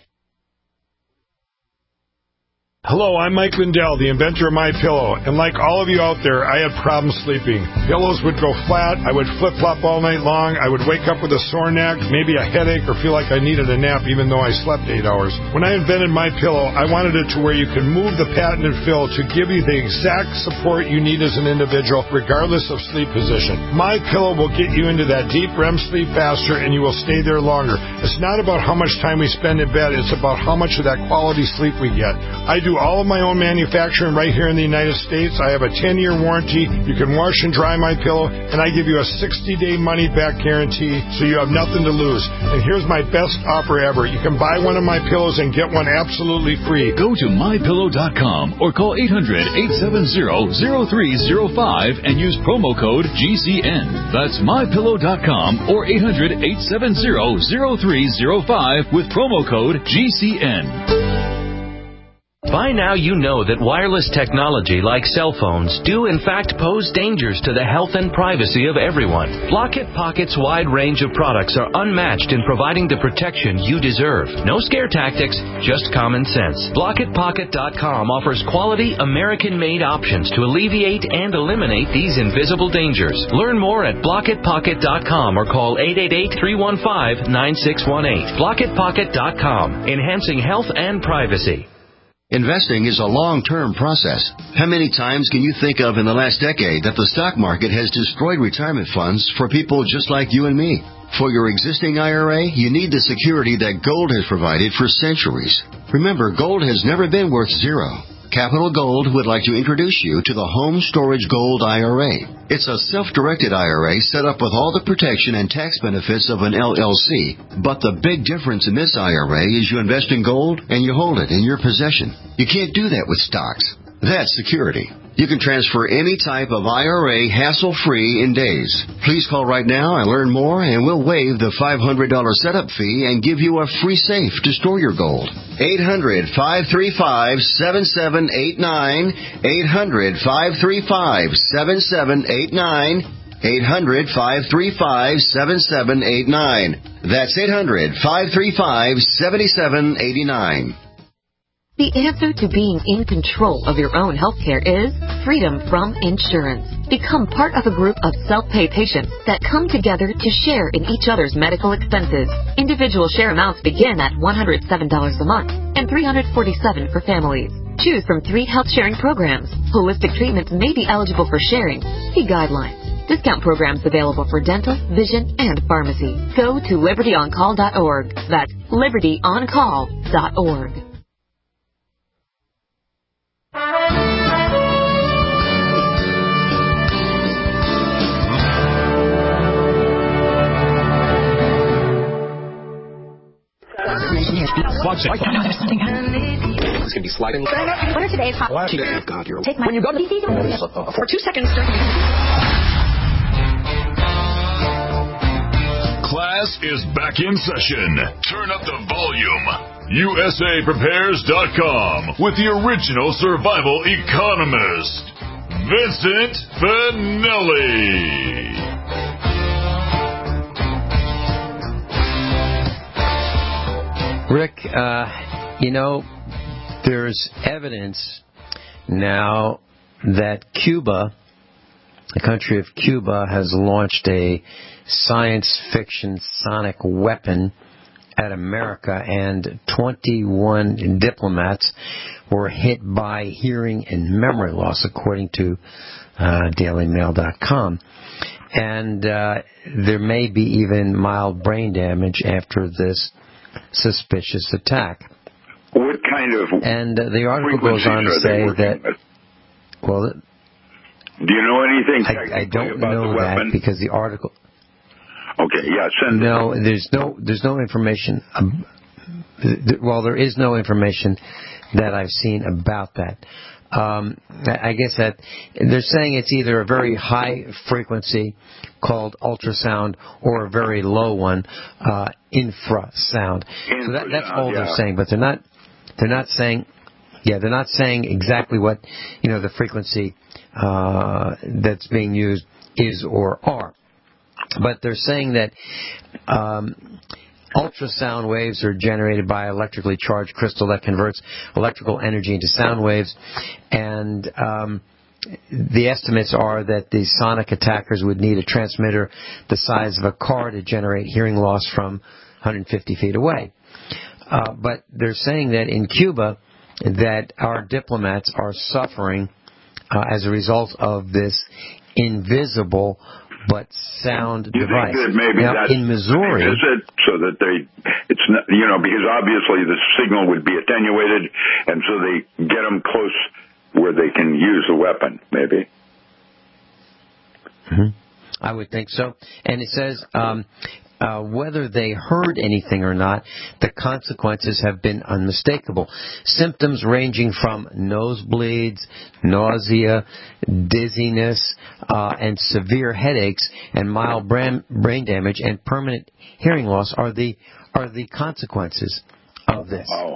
Speaker 17: Hello, I'm Mike Lindell, the inventor of MyPillow, and like all of you out there, I had problems sleeping. Pillows would go flat, I would flip-flop all night long, I would wake up with a sore neck, maybe a headache, or feel like I needed a nap even though I slept eight hours. When I invented MyPillow, I wanted it to where you can move the patented fill to give you the exact support you need as an individual, regardless of sleep position. MyPillow will get you into that deep R E M sleep faster, and you will stay there longer. It's not about how much time we spend in bed, it's about how much of that quality sleep we get. I do all of my own manufacturing right here in the United States. I have a ten-year warranty. You can wash and dry my pillow, and I give you a sixty-day money-back guarantee, so you have nothing to lose. And here's my best offer ever. You can buy one of my pillows and get one absolutely free.
Speaker 2: Go to my pillow dot com or call eight hundred, eight seven zero, zero three zero five and use promo code G C N. That's my pillow dot com or eight hundred, eight seven zero, zero three zero five with promo code G C N.
Speaker 18: By now you know that wireless technology like cell phones do in fact pose dangers to the health and privacy of everyone. Blockit Pocket's wide range of products are unmatched in providing the protection you deserve. No scare tactics, just common sense. Blockit Pocket dot com offers quality American-made options to alleviate and eliminate these invisible dangers. Learn more at Blockit Pocket dot com or call eight eight eight, three one five, nine six one eight. Blockit Pocket dot com, enhancing health and privacy.
Speaker 19: Investing is a long-term process. How many times can you think of in the last decade that the stock market has destroyed retirement funds for people just like you and me? For your existing I R A, you need the security that gold has provided for centuries. Remember, gold has never been worth zero. Capital Gold would like to introduce you to the Home Storage Gold I R A. It's a self-directed I R A set up with all the protection and tax benefits of an L L C. But the big difference in this I R A is you invest in gold and you hold it in your possession. You can't do that with stocks. That's security. You can transfer any type of I R A hassle-free in days. Please call right now and learn more, and we'll waive the five hundred dollars setup fee and give you a free safe to store your gold. eight hundred, five three five, seven seven eight nine. eight hundred, five three five, seven seven eight nine. eight hundred, five three five, seven seven eight nine. That's eight hundred, five three five, seven seven eight nine.
Speaker 5: The answer to being in control of your own healthcare is freedom from insurance. Become part of a group of self-pay patients that come together to share in each other's medical expenses. Individual share amounts begin at one hundred seven dollars a month and three hundred forty-seven dollars for families. Choose from three health-sharing programs. Holistic treatments may be eligible for sharing. See guidelines. Discount programs available for dental, vision, and pharmacy. Go to liberty on call dot org. That's liberty on call dot org.
Speaker 20: Watch it. It's going to be sliding.
Speaker 21: What are today's hot?
Speaker 20: Oh, God, you're...
Speaker 21: Take my...
Speaker 20: When you go to...
Speaker 21: For two seconds.
Speaker 2: Class is back in session. Turn up the volume. U S A Prepares dot com with the original survival economist, Vincent Finelli.
Speaker 3: Rick, uh, you know, there's evidence now that Cuba, the country of Cuba, has launched a science fiction sonic weapon at America, and twenty-one diplomats were hit by hearing and memory loss, according to uh, Daily Mail dot com. And uh, there may be even mild brain damage after this suspicious attack.
Speaker 4: What kind of
Speaker 3: and uh, the article goes on to say that
Speaker 4: with?
Speaker 3: well
Speaker 4: do you know anything
Speaker 3: I, I don't know that because the article
Speaker 4: okay yeah send
Speaker 3: no
Speaker 4: it.
Speaker 3: there's no there's no information um, th- well there is no information that I've seen about that. Um, I guess that they're saying it's either a very high frequency called ultrasound or a very low one, uh, infrasound. So that, that's all
Speaker 4: yeah.
Speaker 3: they're saying, but they're not they're not saying yeah they're not saying exactly what you know the frequency uh, that's being used is or are. But they're saying that um, ultrasound waves are generated by electrically charged crystal that converts electrical energy into sound waves, and um, the estimates are that the sonic attackers would need a transmitter the size of a car to generate hearing loss from one hundred fifty feet away. Uh, but they're saying that in Cuba, that our diplomats are suffering uh, as a result of this invisible but sound
Speaker 4: you
Speaker 3: device.
Speaker 4: Think that maybe
Speaker 3: now,
Speaker 4: that's
Speaker 3: in Missouri,
Speaker 4: is it so that they, it's not, you know, because obviously the signal would be attenuated, and so they get them close where they can use the weapon, maybe.
Speaker 3: Mm-hmm. I would think so. And it says um, uh, whether they heard anything or not, the consequences have been unmistakable. Symptoms ranging from nosebleeds, nausea, dizziness, uh, and severe headaches, and mild brain, brain damage and permanent hearing loss are the are the consequences of this.
Speaker 4: Oh, wow.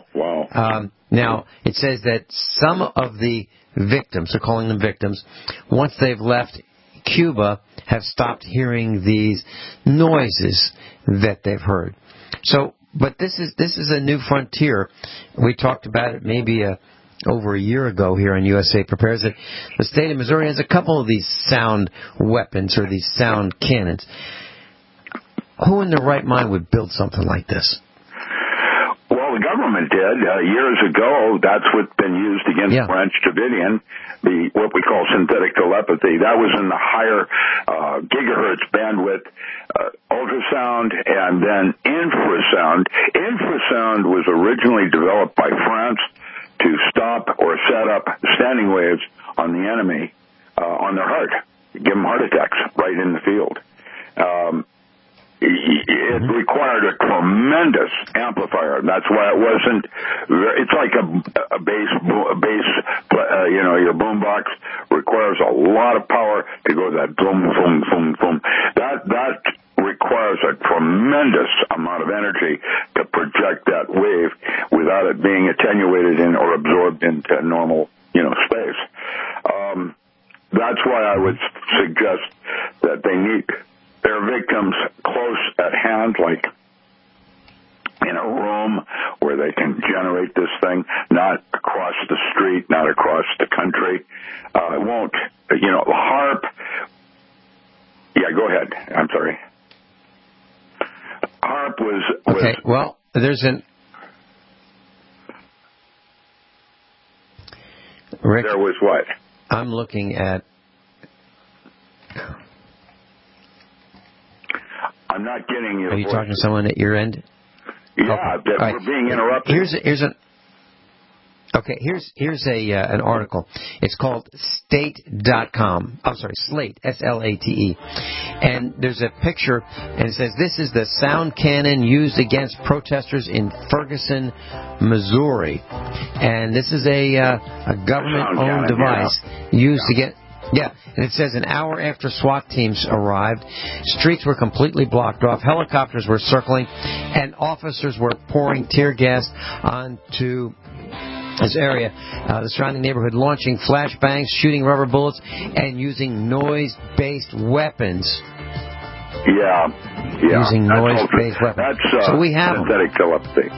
Speaker 3: Um, now, it says that some of the victims, they're calling them victims, once they've left Cuba, have stopped hearing these noises that they've heard. So, but this is this is a new frontier. We talked about it maybe a, over a year ago here on U S A Prepares. That the state of Missouri has a couple of these sound weapons or these sound cannons. Who in their right mind would build something like this?
Speaker 4: Well, the government did uh, years ago. That's what's been used against
Speaker 3: Yeah.
Speaker 4: Branch Davidian, the what we call synthetic telepathy. That was in the higher uh, gigahertz bandwidth, uh, ultrasound, and then infrasound. Infrasound was originally developed by France to stop or set up standing waves on the enemy uh, on their heart, give them heart attacks right in the field. Um, It required a tremendous amplifier. That's why it wasn't. It's like a, a bass, a bass. Uh, you know, your boombox requires a lot of power to go that boom, boom, boom, boom. That that requires a tremendous amount of energy to project that wave without it being attenuated in or absorbed into normal, you know, space. Um, that's why I would suggest that they need their victims close at hand, like in a room where they can generate this thing, not across the street, not across the country. Uh, it won't, you know, HAARP. Yeah, go ahead. I'm sorry. HAARP was, was
Speaker 3: Okay, well, there's an... Rick,
Speaker 4: there was what?
Speaker 3: I'm looking at...
Speaker 4: I'm not getting your
Speaker 3: Are you
Speaker 4: voice.
Speaker 3: talking to someone at your end?
Speaker 4: Yeah,
Speaker 3: Okay.
Speaker 4: that
Speaker 3: All
Speaker 4: we're
Speaker 3: right.
Speaker 4: being interrupted.
Speaker 3: Here's a, here's an okay. Here's here's a uh, an article. It's called State dot com. I'm sorry, Slate, S L A T E. And there's a picture, and it says this is the sound cannon used against protesters in Ferguson, Missouri. And this is a uh, a government-owned device
Speaker 4: yeah.
Speaker 3: used
Speaker 4: yeah.
Speaker 3: to get. Yeah, and it says an hour after SWAT teams arrived, streets were completely blocked off, helicopters were circling, and officers were pouring tear gas onto this area, uh, the surrounding neighborhood, launching flashbangs, shooting rubber bullets, and using noise-based weapons.
Speaker 4: Yeah, yeah.
Speaker 3: Using
Speaker 4: That's
Speaker 3: noise-based
Speaker 4: all-
Speaker 3: weapons.
Speaker 4: That's uh,
Speaker 3: So we have them.
Speaker 4: synthetic telepathy.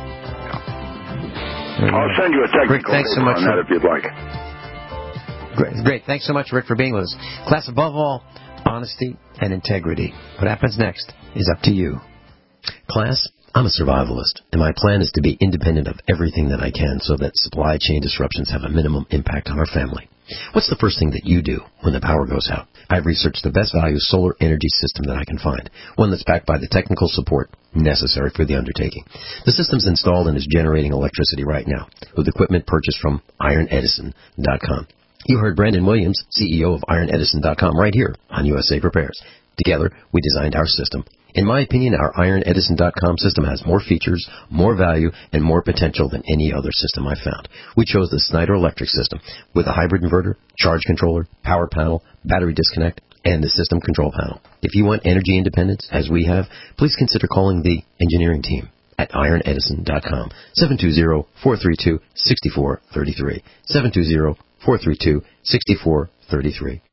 Speaker 4: I'll send you a technical
Speaker 3: Rick, thanks so
Speaker 4: paper
Speaker 3: much
Speaker 4: on
Speaker 3: for-
Speaker 4: that if you'd like.
Speaker 3: Great, great. Thanks so much, Rick, for being with us. Class, above all, honesty and integrity. What happens next is up to you.
Speaker 1: Class, I'm a survivalist, and my plan is to be independent of everything that I can so that supply chain disruptions have a minimum impact on our family. What's the first thing that you do when the power goes out? I've researched the best value solar energy system that I can find, one that's backed by the technical support necessary for the undertaking. The system's installed and is generating electricity right now with equipment purchased from iron edison dot com. You heard Brandon Williams, C E O of iron edison dot com, right here on U S A Prepares. Together, we designed our system. In my opinion, our iron edison dot com system has more features, more value, and more potential than any other system I've found. We chose the Snyder Electric system with a hybrid inverter, charge controller, power panel, battery disconnect, and the system control panel. If you want energy independence, as we have, please consider calling the engineering team at iron edison dot com, seven two zero, four three two, six four three three, seven two zero, four three two, six four three three.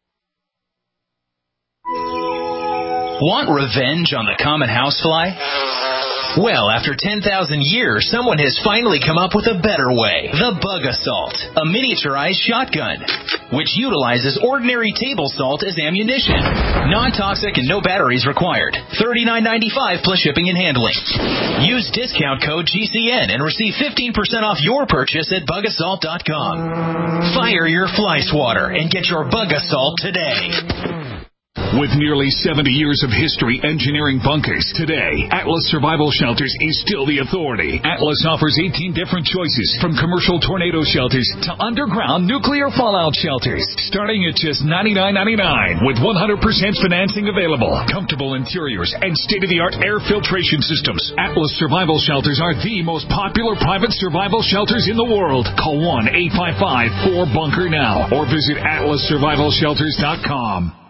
Speaker 22: Want revenge on the common housefly? Well, after ten thousand years, someone has finally come up with a better way. The Bug Assault, a miniaturized shotgun, which utilizes ordinary table salt as ammunition. Non-toxic and no batteries required. thirty-nine ninety-five plus shipping and handling. Use discount code G C N and receive fifteen percent off your purchase at bug assault dot com. Fire your fly swatter and get your Bug Assault today.
Speaker 2: With nearly seventy years of history engineering bunkers, today, Atlas Survival Shelters is still the authority. Atlas offers eighteen different choices, from commercial tornado shelters to underground nuclear fallout shelters, starting at just ninety-nine ninety-nine with one hundred percent financing available. Comfortable interiors and state-of-the-art air filtration systems. Atlas Survival Shelters are the most popular private survival shelters in the world. Call one eight five five, four bunker now or visit atlas survival shelters dot com.